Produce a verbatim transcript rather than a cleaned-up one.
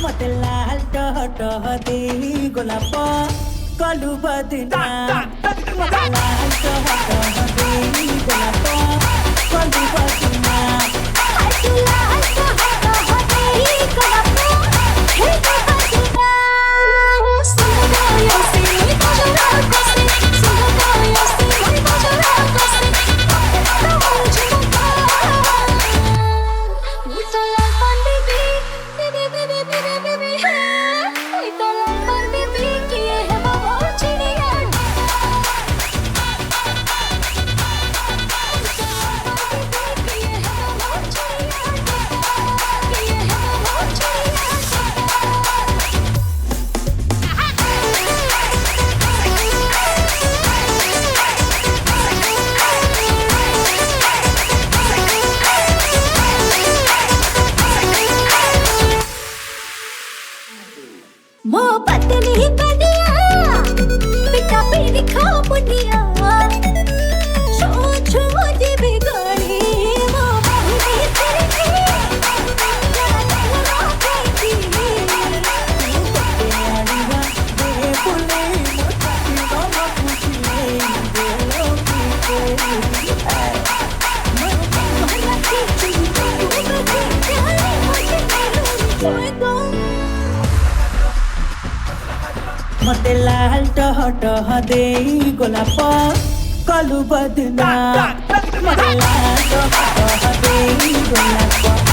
मते लाल टह टह दे गोलाप कलु बदना मते लाल टह टह दे गोलाप कलु बदना लाल टह टह दे गोलाप हे बदना सुनो यो से बजरा कसे सुनो यो से बजरा कसे मो पतली बनिया पिता पीरी खा बुनिया छो छो दे बिगड़ी मो बहुरी तेरी जाना राती आड़ीवा दे फुले मोती बाबा पूछले दे लोकी तेरी मन की चुनी मुझे प्यारे मुझे तेरे को मते लाल टह टह दे गोलाप कलु बदना मते लाल टह टह दे गोलाप